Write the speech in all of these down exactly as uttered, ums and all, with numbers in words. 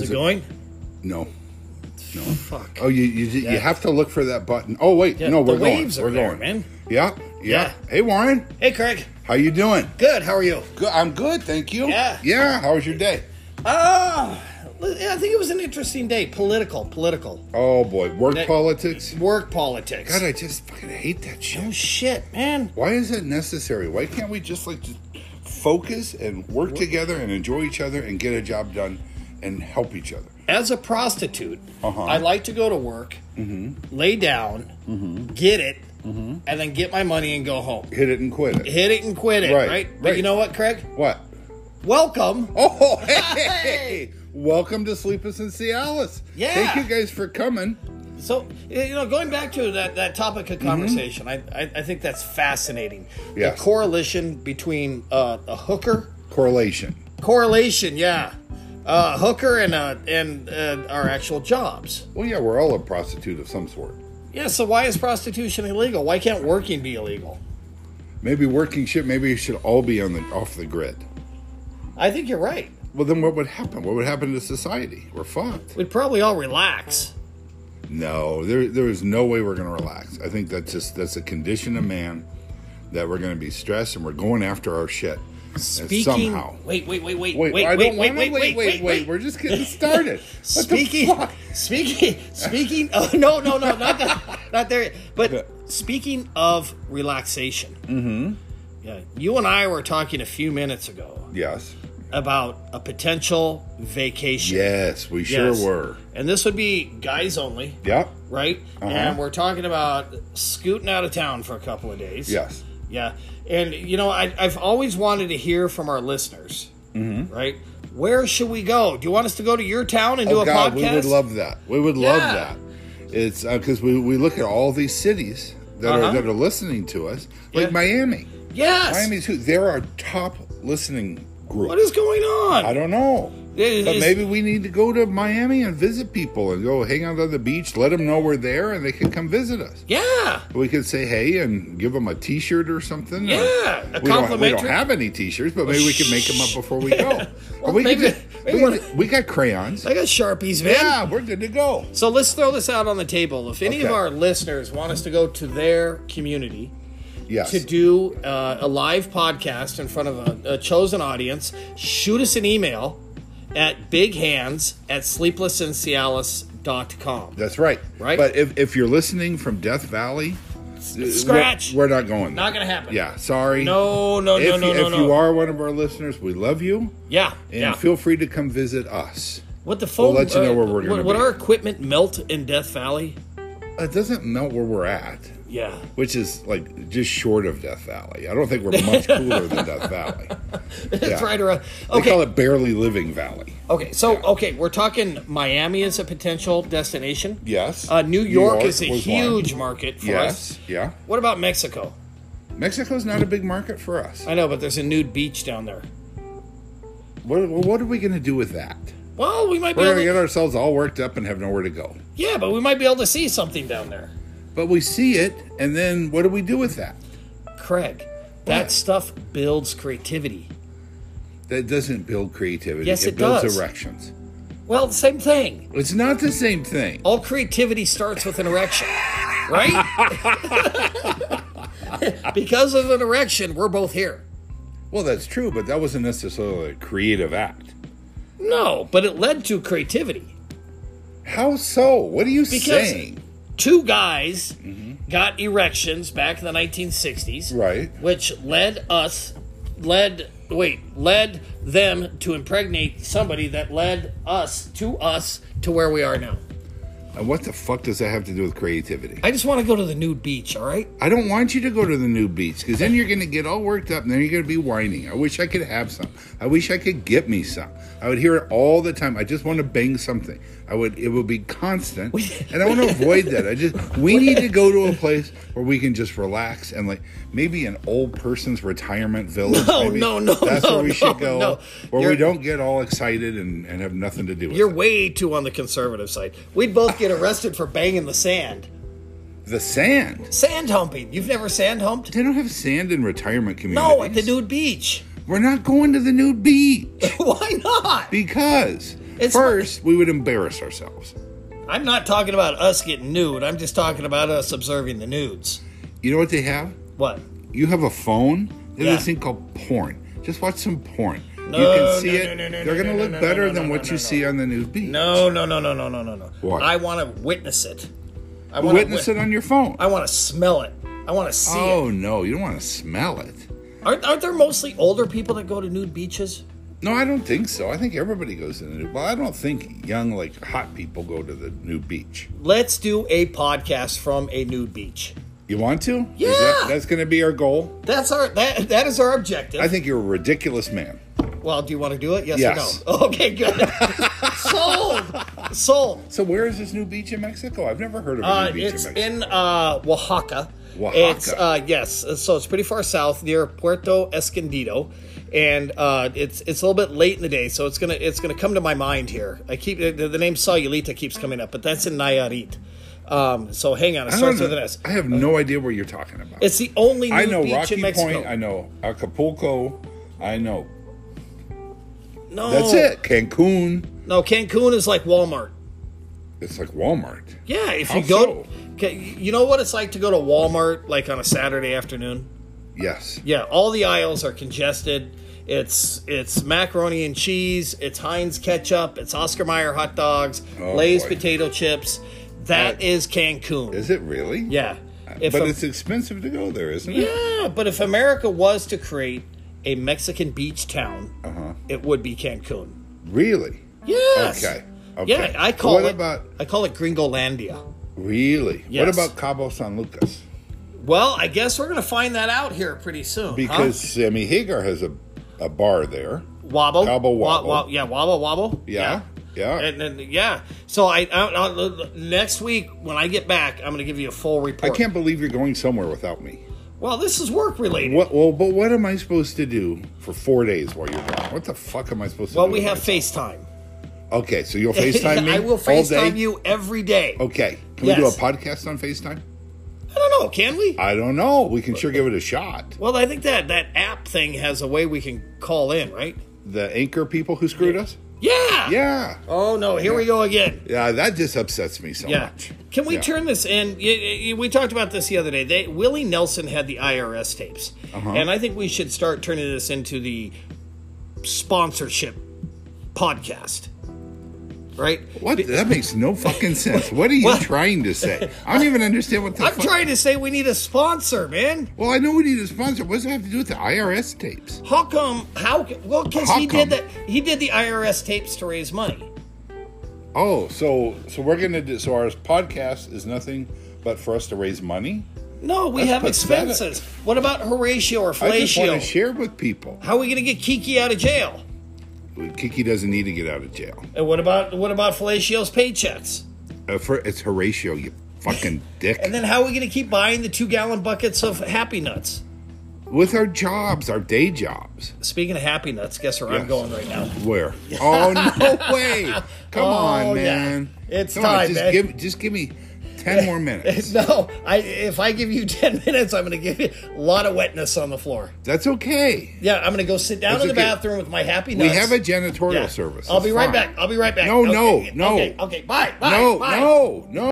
Is it going? No. No. Fuck. Oh, you you, Yeah. you have to look for that button. Oh, wait. Yeah, no, we're the going. waves we're are there, going. man. Yeah, yeah. Yeah. Hey, Warren. Hey, Craig. How you doing? Good. How are you? Good. I'm good, thank you. Yeah. Yeah. How was your day? Ah, I think it was an interesting day. Political, political. Oh, boy. Work That- politics? Work politics. God, I just fucking hate that shit. Oh, shit, man. Why is it necessary? Why can't we just, like, just focus and work together and enjoy each other and get a job done and help each other? As a prostitute, Uh-huh. I like to go to work, lay down, get it, and then get my money and go home. Hit it and quit it. Hit it and quit it, Right, right? But right. you know what, Craig? What? Welcome. Oh, hey! Welcome to Sleepless in Cialis. Yeah. Thank you guys for coming. So, you know, going back to that, that topic of conversation, I, I I think that's fascinating. Yes. The correlation between uh, a hooker, Correlation. correlation, yeah, uh, hooker and uh, and uh, our actual jobs. Well, yeah, we're all a prostitute of some sort. Yeah. So why is prostitution illegal? Why can't working be illegal? Maybe working shit. Maybe it should all be on the off the grid. I think you're right. Well, then what would happen? What would happen to society? We're fucked. We'd probably all relax. No, there there is no way we're going to relax. I think that's just that's a condition of man that we're going to be stressed and we're going after our shit. And Speaking. somehow. Wait, wait, wait, wait, Wait, wait, I wait, don't wait, wanna- wait, wait, wait, wait. We're just getting started. What Speaking, the fuck? speaking, speaking. Oh no, no, no, not that, not there. But speaking of relaxation, mm-hmm. yeah, you and I were talking a few minutes ago Yes. about a potential vacation. Yes, we sure Yes. were. And this would be guys only, Yep. right? Uh-huh. And we're talking about scooting out of town for a couple of days. Yes. Yeah. And, you know, I, I've always wanted to hear from our listeners, Mm-hmm. right? Where should we go? Do you want us to go to your town and do Oh, a God, podcast? we would love that. We would love Yeah. that. It's because we, we look at all these cities that Uh-huh. are that are listening to us, like Yeah. Miami. Yes. Miami's who? They're our top listening group. What is going on? I don't know. Is- But is- maybe we need to go to Miami and visit people and go hang out on the beach. Let them know we're there and they can come visit us. Yeah. We could say hey and give them a T-shirt or something. Yeah, Or- a we don't, we complimentary- don't have any T-shirts, but maybe we can make them up before we go. Well, Or we maybe- could just- maybe we, one- we got crayons. I got Sharpies, man. Yeah, we're good to go. So let's throw this out on the table. If any of Okay. our listeners want us to go to their community Yes. to do uh, a live podcast in front of a, a chosen audience, shoot us an email at bighands at sleepless in cialis dot com. That's right. Right? But if, if you're listening from Death Valley, Scratch. We're, we're not going. Not there. going to happen. Yeah, sorry. No, no, if no, no, you, no, If no. you are one of our listeners, we love you. Yeah, And yeah. feel free to come visit us. Would the phone, we'll let you know where we're gonna would, would be. our equipment melt in Death Valley? It doesn't melt where we're at, Yeah. which is like just short of Death Valley. I don't think we're much cooler than Death Valley. It's Yeah. right around. They Okay. call it Barely Living Valley. Okay, so okay, we're talking Miami as a potential destination. Yes. Uh, New York, is a was huge one. market for us. Yes. Yeah. What about Mexico? Mexico's not a big market for us. I know, but there's a nude beach down there. What, what are we going to do with that? Well, we might be We're able going to to, get ourselves all worked up and have nowhere to go. yeah, but we might be able to see something down there. But we see it, and then what do we do with that? Craig, that What? stuff builds creativity. That doesn't build creativity. Yes, it builds does. erections. Well, same thing. It's not the same thing. All creativity starts with an erection, right? Because of an erection, we're both here. Well, that's true, but that wasn't necessarily a creative act. No, but it led to creativity. How so? What are you Because saying? two guys got erections back in the nineteen sixties, Right. which led us, led, wait, led them to impregnate somebody that led us, to us, to where we are now. And what the fuck does that have to do with creativity? I just want to go to the nude beach, all right? I don't want you to go to the new beach because then you're going to get all worked up and then you're going to be whining. I wish I could have some. I wish I could get me some. I would hear it all the time. I just want to bang something. I would. It would be constant, and I want to avoid that. I just. We need to go to a place where we can just relax and like maybe an old person's retirement village. No, maybe. no, no, That's no, where we no, should go, no. where You're- we don't get all excited and, and have nothing to do with You're it. way too on the conservative side. We'd both get arrested for banging the sand. The sand. Sand humping. You've never sand humped? They don't have sand in retirement communities. No, at the nude beach. We're not going to the nude beach. Why not? Because It's First, we would embarrass ourselves. I'm not talking about us getting nude. I'm just talking about us observing the nudes. You know what they have? What? You have a phone. There's Yeah. this thing called porn. Just watch some porn. No, you can see no, it. no, no, no, They're going to no, look no, better no, than no, what no, you no. see on the nude beach. No, no, no, no, no, no, no, no. What? I want to witness it. I want Witness it on your phone. I want to smell it. I want to see Oh, it. no. You don't want to smell it. Aren't, aren't there mostly older people that go to nude beaches? No, I don't think so. I think everybody goes to the nude. Well, I don't think young, like, hot people go to the nude beach. Let's do a podcast from a nude beach. You want to? Yeah. Is that, that's going to be our goal? That's our that that is our objective. I think you're a ridiculous man. Well, do you want to do it? Yes, Yes. or no? Okay, good. Sold. Sold. So where is this new beach in Mexico? I've never heard of a Uh, new beach it's in Mexico. in uh, Oaxaca. Oaxaca. It's uh, yes, so it's pretty far south near Puerto Escondido, and uh, it's it's a little bit late in the day, so it's gonna it's gonna come to my mind here. I keep the, the name Sayulita keeps coming up, but that's in Nayarit. Um, so hang on, it I, starts don't with know. an S. I have no idea what you're talking about. It's the only nude I know beach Rocky in Mexico. Point. I know Acapulco. I know. no, That's it. Cancun. No, Cancun is like Walmart. It's like Walmart. Yeah, if How you go, so? okay, you know what it's like to go to Walmart like on a Saturday afternoon. Yes. Yeah, all the aisles are congested. It's it's macaroni and cheese. It's Heinz ketchup. It's Oscar Mayer hot dogs. Oh, Lay's boy. potato chips. That Uh, is Cancun. Is it really? Yeah. If But a- it's expensive to go there, isn't it? yeah, but if America was to create a Mexican beach town, Uh-huh. it would be Cancun. Really? Yes. Okay. Okay. Yeah, I call what it. about I call it Gringolandia. really? What Yes. about Cabo San Lucas? Well, I guess we're gonna find that out here pretty soon. huh? Because Sammy Hagar has a, a bar there. Wobble, Cabo Wa- Wobble. wa- yeah, wobble, wobble. Yeah. Yeah. And then yeah, so I, I, I next week when I get back, I'm going to give you a full I report. can't believe you're going somewhere without me. Well, this is work related. What? Well, but what am I supposed to do for four days while you're gone? What the fuck am I supposed to Well, do? we with have myself? FaceTime. Okay, so you'll FaceTime me. I will all day? FaceTime you every day. Okay, can we do a Yes. podcast on FaceTime? I don't know, can we? I don't know. We can sure give it a shot. Well, I think that that app thing has a way we can call in, right? The anchor people who screwed us. Yeah. Yeah, Oh no, here we go again. yeah. That just upsets me so Yeah. much. Can we Yeah. turn this in? y- y- We talked about this the other day. They, Willie Nelson had the I R S tapes. Uh-huh. And I think we should start turning this into the sponsorship podcast. Right? What? That makes no fucking sense. What are you What? trying to say? I don't even understand what the I'm fuck. trying to say we need a sponsor, man. Well, I know we need a sponsor. What does it have to do with the I R S tapes? How come? How? c- Well, because How he come? did that. He did the I R S tapes to raise money. Oh, so so we're gonna do. So our podcast is nothing but for us to raise money. No, we That's have pathetic. expenses. What about Horatio or I just want Fellatio? to share with people. How are we going to get Kiki out of jail? Kiki doesn't need to get out of jail. And what about what about Fellatio's paychecks? Uh, for, it's Horatio, you fucking dick. And then how are we going to keep buying the two gallon buckets of Happy Nuts? With our jobs, our day jobs. Speaking of Happy Nuts, guess where I'm Yes. going right now? Where? Oh no way! Come Oh, on, yeah. man. It's Come time, on, just man. give just give me ten more minutes. No, I if I give you ten minutes, I'm going to give you a lot of wetness on the floor. That's okay. Yeah, I'm going to go sit down That's in the okay. bathroom with my Happy We Nuts. have a janitorial Yeah. service. I'll be It's right fine. back. I'll be right back. No, Okay, no, no. Okay, okay, bye, bye, No, bye. no, no.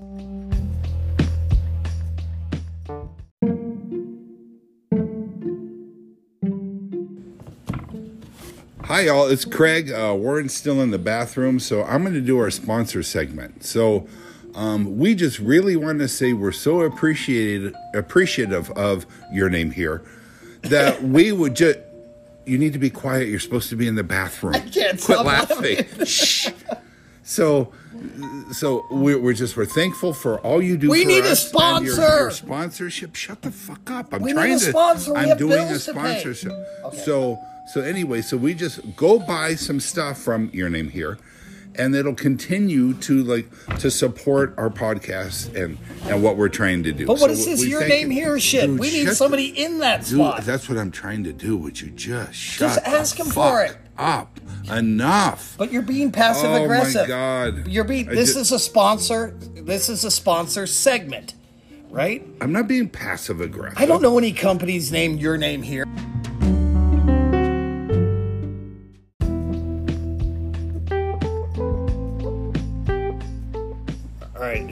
Hi, y'all. It's Craig. Uh, Warren's still in the bathroom, so I'm going to do our sponsor segment. So, um, we just really want to say we're so appreciated, appreciative of your name here that we would just. You need to be quiet. You're supposed to be in the bathroom. I can't Quit stop laughing. Shh. So, so we're, we're just we're thankful for all you do. We for need a us and your- sponsor. Your, sponsorship. Shut the fuck up. I'm We need trying a to. sponsor. We I'm have doing a bills to pay. sponsorship. So so anyway, so we just go buy some stuff from your name here, and it'll continue to like to support our podcast and and what we're trying to do. But what So is this we your thank name you. here shit? Dude, We need shut somebody in that Dude, spot. that's what I'm trying to do. Would you just shut Just ask the him fuck for it. up? Enough. But you're being passive Oh, my aggressive. God. You're being. I This ju- is a sponsor. This is a sponsor segment, right? I'm not being passive aggressive. I don't know any companies named your name here.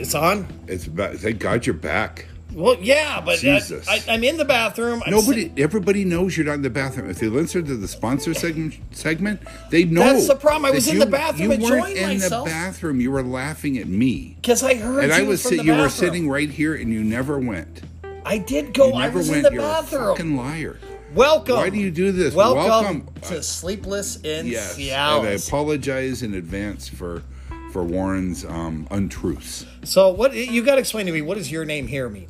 It's on? It's back. Thank God you're back. Well, yeah, but Jesus. I, I, I'm in the bathroom. I'm Nobody, sit- everybody knows you're not in the bathroom. If they listen to the sponsor segment, segment they know. That's the problem. I that was in you- the bathroom You weren't enjoying in myself. the bathroom. You were laughing at me. Because I heard And you I was from sit- the you bathroom. were sitting right here, and you never went. I did go. You I never was went. in the You're bathroom. a fucking liar. Welcome. Why do you do this? Welcome, Welcome. to Sleepless in Yes, Seattle. and I apologize in advance for for Warren's um, untruths. So what you got to explain to me? What does your name here mean?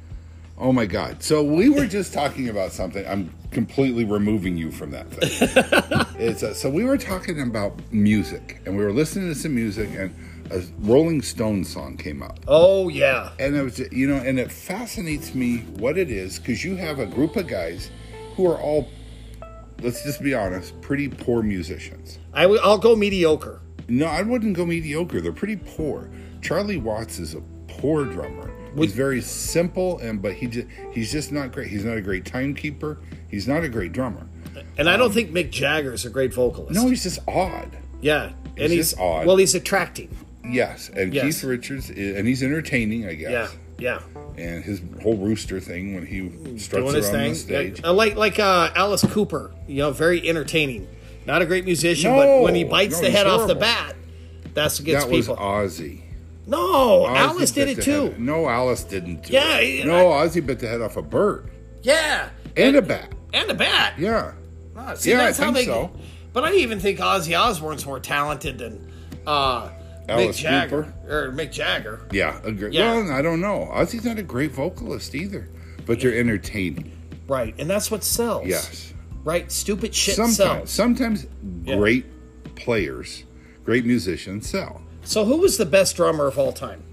Oh my God! So we were just talking about something. I'm completely removing you from that thing. it's uh, so we were talking about music, and we were listening to some music, and a Rolling Stones song came up. Oh yeah. And it was, you know, and it fascinates me what it is, because you have a group of guys who are all, let's just be honest, pretty poor musicians. I w- I'll go mediocre. No, I wouldn't go mediocre. They're pretty poor. Charlie Watts is a poor drummer. He's very simple, and but he just, he's just not great. He's not a great timekeeper. He's not a great drummer. And I don't think Mick Jagger's a great vocalist. No, he's just odd. Yeah. He's and he's just odd. Well, he's attracting. Yes, and Yes. Keith Richards, is, and he's entertaining, I guess. Yeah. Yeah. And his whole rooster thing when he struts Doing his around thing. the stage. Uh, like like uh, Alice Cooper, you know, very entertaining. Not a great musician, No, but when he bites no, the he's head off the horrible. bat, that's what gets That was people. Ozzy. No, Ozzy Alice did bit it the too. head- No, Alice didn't do Yeah, it. I- No, Ozzy bit the head off a bird. Yeah. And a bat. And a bat. Yeah. Ah, see, Yeah, I that's how think they. so. But I even think Ozzy Osbourne's more talented than uh, Mick Alice Jagger Cooper? or Mick Jagger. Yeah, agree. Yeah. Well, I don't know. Ozzy's not a great vocalist either, but they're entertaining. Right, and that's what sells. Yes. Right, stupid shit Sometimes, sells. sometimes Yeah. great players, great musicians sell. So who was the best drummer of all time?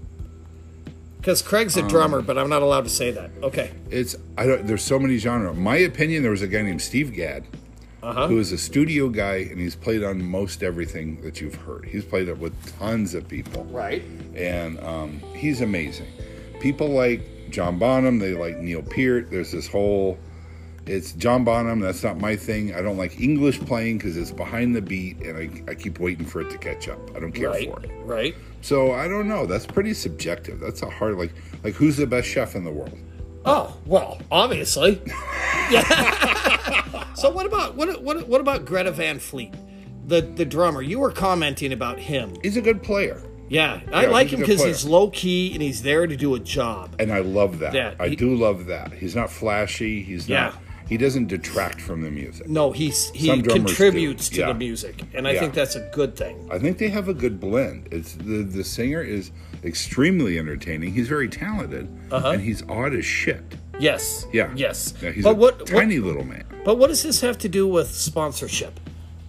Because Craig's Um, a drummer, but I'm not allowed to say that. Okay. It's I don't. There's so many genres. My opinion, there was a guy named Steve Gadd, Uh-huh. who is a studio guy, and he's played on most everything that you've heard. He's played it with tons of people. Right. And um, he's amazing. People like John Bonham, they like Neil Peart. There's this whole, it's John Bonham, that's not my thing. I don't like English playing because it's behind the beat, and I, I keep waiting for it to catch up. I don't care Right. for it. Right. So I don't know. That's pretty subjective. That's a hard, like, like who's the best chef in the world? Oh well, obviously. Yeah. So what about what what what about Greta Van Fleet, the the drummer? You were commenting about him. He's a good player. Yeah, I Yeah, like he's a him good because player. he's low key and he's there to do a job. And I love that. Yeah, I he- do love that. He's not flashy. He's Yeah. not, he doesn't detract from the music. No, he's he Some drummers contributes do. to Yeah. the music, and I Yeah. think that's a good thing. I think they have a good blend. It's the the singer is extremely entertaining. He's very talented, Uh-huh. and he's odd as shit. Yes. Yeah. Yes. Yeah, he's but a what, tiny what little man. but what does this have to do with sponsorship?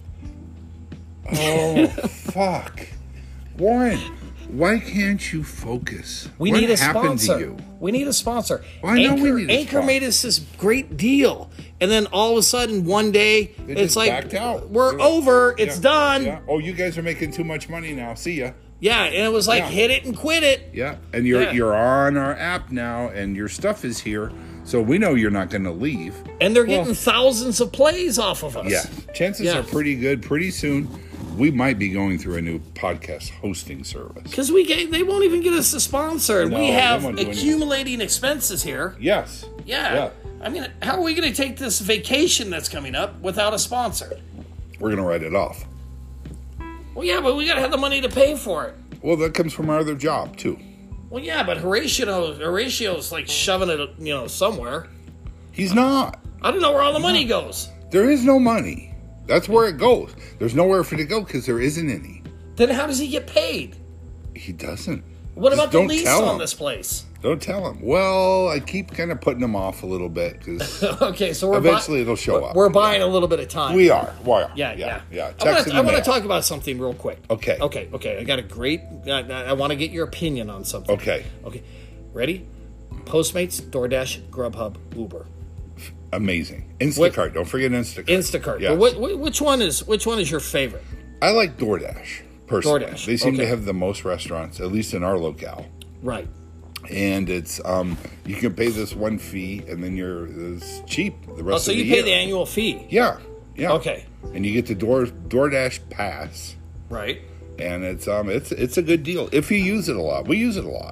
Oh fuck, Warren! Why can't you focus? We what need a happened sponsor. to you? We need a sponsor. Well, I know Anchor, we need a Anchor sponsor. made us this great deal, and then all of a sudden, one day, They it's just like backed out. we're They're like, over. It's yeah, done. Yeah. Yeah. Oh, you guys are making too much money now. See ya. and it was like Yeah. hit it and quit it. Yeah, and you're Yeah. you're on our app now, and your stuff is here, so we know you're not going to leave. And they're Well- getting thousands of plays off of us. Yeah, chances Yeah. are pretty good. Pretty soon, we might be going through a new podcast hosting service. Because we gave, they won't even get us a sponsor, and No, we they have won't do anything. accumulating expenses here. Yes. Yeah. Yeah. I mean, how are we going to take this vacation that's coming up without a sponsor? We're going to write it off. Well, yeah, but we got to have the money to pay for it. Well, that comes from our other job too. Well, yeah, but Horatio, Horatio's like shoving it, you know, somewhere. He's not. I don't know where all the money goes. There is no money. That's where it goes. There's nowhere for it to go because there isn't any. Then how does he get paid? He doesn't. What Just about the don't lease tell on him. this place? Don't tell him. Well, I keep kind of putting him off a little bit because Okay, so we're eventually buy- it'll show we're- up. We're buying a little bit of time. we are. Why? Yeah, yeah, yeah. I Text want in to. I the want to mail. talk about something real quick. Okay. Okay. Okay. I got a great. I, I want to get your opinion on something. Okay. Okay. Ready? Postmates, DoorDash, Grubhub, Uber, Amazing. Instacart. Don't forget Instacart. Instacart. Yes. But what, what, which one is which one is your favorite? I like DoorDash personally. DoorDash, They seem to okay. have the most restaurants, at least in our locale. Right. And it's um, you can pay this one fee, and then you're it's cheap the rest Oh, so of the you pay year. the annual fee. Yeah. Yeah. Okay. And you get the Door DoorDash Pass, Right. and it's um it's it's a good deal if you use it a lot. We use it a lot.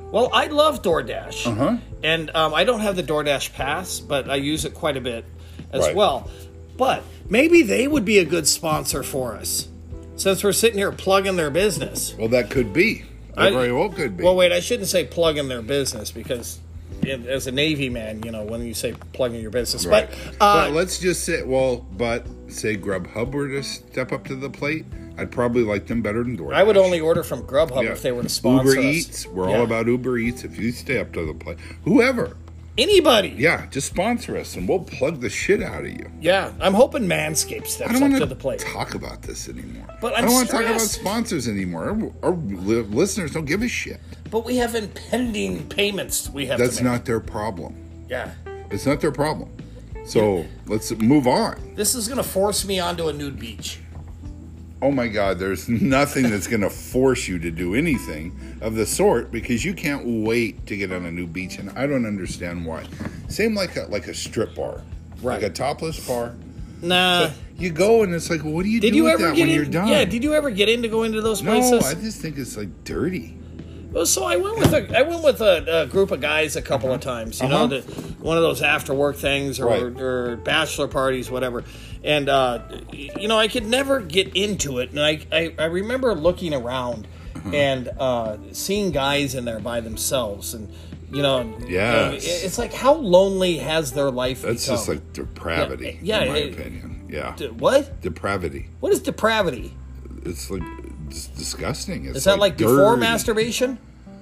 Well, I love DoorDash. Uh-huh. And um, I don't have the DoorDash Pass, but I use it quite a bit as Right. well. But maybe they would be a good sponsor for us, since we're sitting here plugging their business. Well, that could be. That I- very well could be. Well, wait, I shouldn't say plugging their business, because it, as a Navy man, you know, when you say plugging your business. Right. But, uh, but let's just say, well, but say Grubhub were to step up to the plate, I'd probably like them better than DoorDash. I would only order from Grubhub Yeah. if they were to sponsor Uber us. Eats. We're Yeah. all about Uber Eats. If you stay up to the plate, whoever, Anybody. yeah, just sponsor us and we'll plug the shit out of you. Yeah, I'm hoping Manscaped I steps don't up want to to the plate. talk about this anymore. But I I'm don't want to talk about stressed. sponsors anymore. Our, our li- listeners don't give a shit. But we have impending payments we have That's to make. not their problem. Yeah. It's not their problem. So let's move on. This is going to force me onto a nude beach. Oh my God, there's nothing that's going to force you to do anything of the sort because you can't wait to get on a new beach, and I don't understand why. Same like a, like a strip bar, Right. like a topless bar. Nah. You go and it's like, well, what do you Did do you with ever that get when in? you're done? Yeah. Did you ever get into going to those no, places? I just think it's like dirty. Well, so I went with a I went with a, a group of guys a couple of times. You Uh-huh. know, the, one of those after work things or, Right. or bachelor parties, whatever. And uh, you know, I could never get into it. And I I, I remember looking around Uh-huh. and uh, seeing guys in there by themselves, and you know, Yes. it- it's like how lonely has their life That's become? just like depravity, Yeah, in my it- opinion. Yeah, D- what? depravity. What is depravity? It's like it's disgusting. It's Is that like, before dirty. masturbation?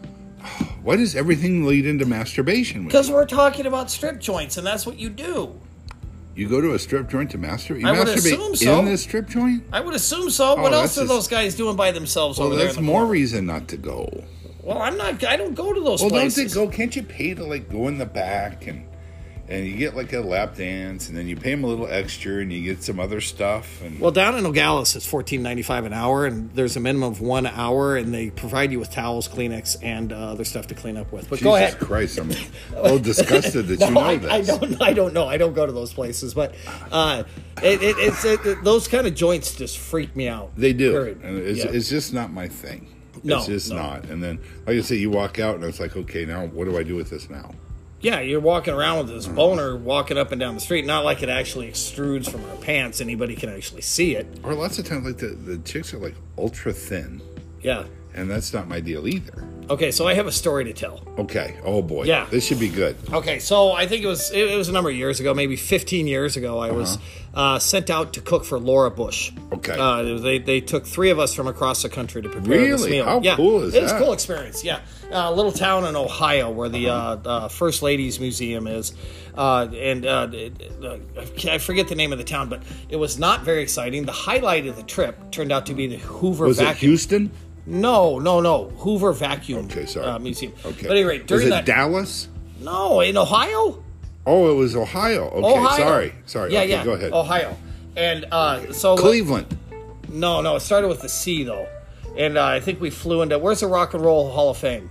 Why does everything lead into masturbation? with Because you? we're talking about strip joints, and that's what you do. You go to a strip joint to masturbate? You I would masturbate assume so. in this strip joint? I would assume so. what Oh, else that's are just- those guys doing by themselves Well, over there? that's in the more corner? reason not to go. Well, I'm not. I don't go to those Well, places. don't they go? Can't you pay to like go in the back and and you get like a lap dance and then you pay them a little extra and you get some other stuff and Well, down in Nogales, it's fourteen ninety five an hour, and there's a minimum of one hour, and they provide you with towels, Kleenex, and uh, other stuff to clean up with. But Jesus go ahead. Christ, I'm a little disgusted that No, you know I, this. I don't. I don't know. I don't go to those places, but uh, it, it, it's it, those kind of joints just freak me out. They do. Period. And it's, Yeah. it's just not my thing. No, it's just no. not. And then, like I say, you walk out and it's like, okay, now what do I do with this now? Yeah, you're walking around with Uh-huh. this boner walking up and down the street. Not like it actually extrudes from our pants. Anybody can actually see it. Or lots of times, like the, the chicks are like ultra thin, Yeah. and that's not my deal either. Okay, so I have a story to tell. Okay. Oh boy. Yeah. This should be good. Okay, so I think it was it, it was a number of years ago, maybe fifteen years ago. I was uh, sent out to cook for Laura Bush. Okay. uh, it was- they they took three of us from across the country to prepare this Really? meal. How yeah, cool is it was that? a cool experience. Yeah, a little town in Ohio where the uh uh, First Ladies Museum is, uh, and uh, it- uh, I forget the name of the town, but it was not very exciting. The highlight of the trip turned out to be the Hoover Was it vacuum. Houston? No, no, no, Hoover Vacuum. Okay, sorry. Uh, Museum. Okay. But anyway, Was during it that, Dallas? no, in Ohio. Oh, it was Ohio. Okay, Ohio. sorry. Sorry. Yeah, okay, yeah. go ahead. Ohio. And uh, so Cleveland. No, no, it started with the C though, and uh, I think we flew into where's the Rock and Roll Hall of Fame?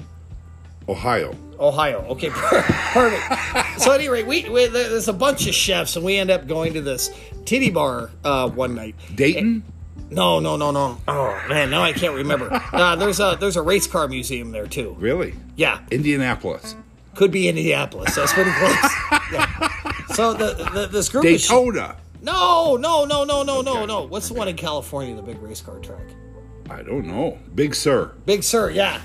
Ohio. Ohio. Okay, perfect. So at any rate, we, we there's a bunch of chefs, and we end up going to this titty bar uh, one night. Dayton? No, no, no, no. Oh man, now I can't remember. Uh, there's a there's a race car museum there too. Really? Yeah, Indianapolis. could be Indianapolis. That's pretty close. Yeah. So the, the this group of Daytona. No, no, no, no, no, no, Okay. no. What's the one in California, the big race car track? I don't know. Big Sur. Big Sur, yeah.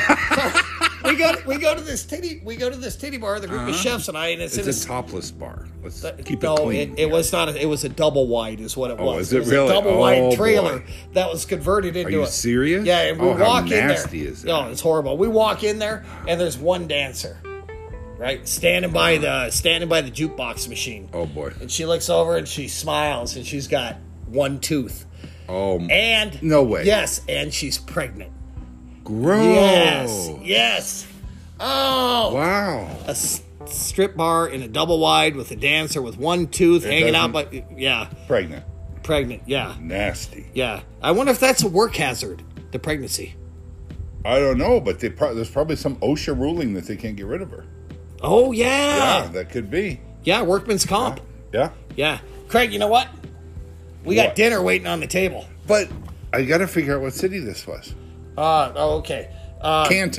So we go we go to this titty we go to this titty bar, the group of chefs and I, and it's, in It's a, a topless bar. Let's uh, keep no, it clean. It, it was not. A, it was a double wide, is what it Oh, was. is it was really? a double Oh, wide trailer boy. that was converted into you a. serious? Yeah, and we Oh, how walk in there. nasty is that? No, it's horrible. We walk in there, and there's one dancer, right, standing by the standing by the jukebox machine. Oh boy. And she looks over and she smiles, and she's got one tooth. Oh, And no way. Yes, and she's pregnant. gross. Yes, yes. Oh, Wow. a s- strip bar in a double wide with a dancer with one tooth hanging out, but yeah, Pregnant. pregnant. Yeah, Nasty. yeah. I wonder if that's a work hazard, the pregnancy. I don't know, but they pro- there's probably some OSHA ruling that they can't get rid of her. Oh Yeah, yeah, that could be. yeah. Workman's comp. Yeah. Yeah, Craig. You know what? We got What? dinner waiting on the table. But I got to figure out what city this was. Uh, oh, okay. Uh, Canton.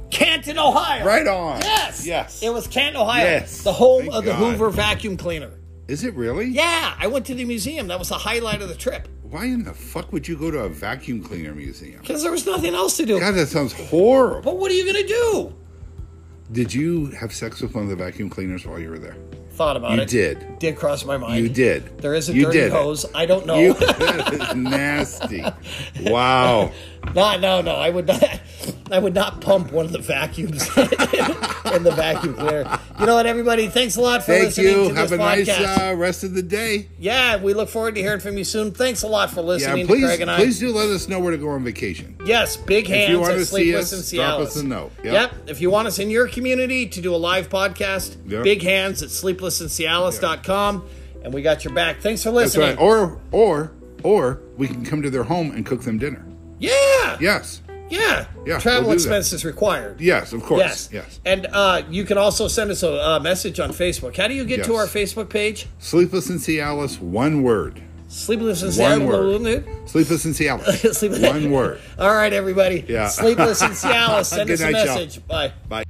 Canton, Ohio. Right on. Yes. Yes. It was Canton, Ohio. Yes. The home Thank of the God. Hoover vacuum cleaner. Is it really? Yeah, I went to the museum. That was the highlight of the trip. Why in the fuck would you go to a vacuum cleaner museum? Because there was nothing else to do. God, that sounds horrible. But what are you going to do? Did you have sex with one of the vacuum cleaners while you were there? Thought about You it. did. Did cross my mind. You did. There is a You dirty did it. hose. I don't know. You, that is nasty. Wow. No, no, no. I would not. I would not pump one of the vacuums in the vacuum cleaner. You know what, everybody? Thanks a lot for Thank listening you. to Have this a nice podcast. uh, rest of the day. Yeah, we look forward to hearing from you soon. Thanks a lot for Yeah, listening please, to Craig and I. please do let us know where to go on vacation. Yes, big hands you want at to see Sleepless us, in drop Cialis. us a note. Yep. Yep. If you want us in your community to do a live podcast, Yep. big hands at sleepless in cialis dot com. And we got your back. Thanks for That's listening. right. Or, or, or we can come to their home and cook them dinner. Yeah. Yes. Yeah. Yeah, Travel we'll do that. expenses required. Yes, of course. Yes. Yes. And uh, you can also send us a, a message on Facebook. How do you get to Yes. our Facebook page? Sleepless in Cialis, one word. Sleepless in One Cialis. word. Sleepless in Cialis. Sleep- One word. All right, everybody. Yeah. Sleepless in Cialis. Send Good us a night, y'all. message. Bye. Bye.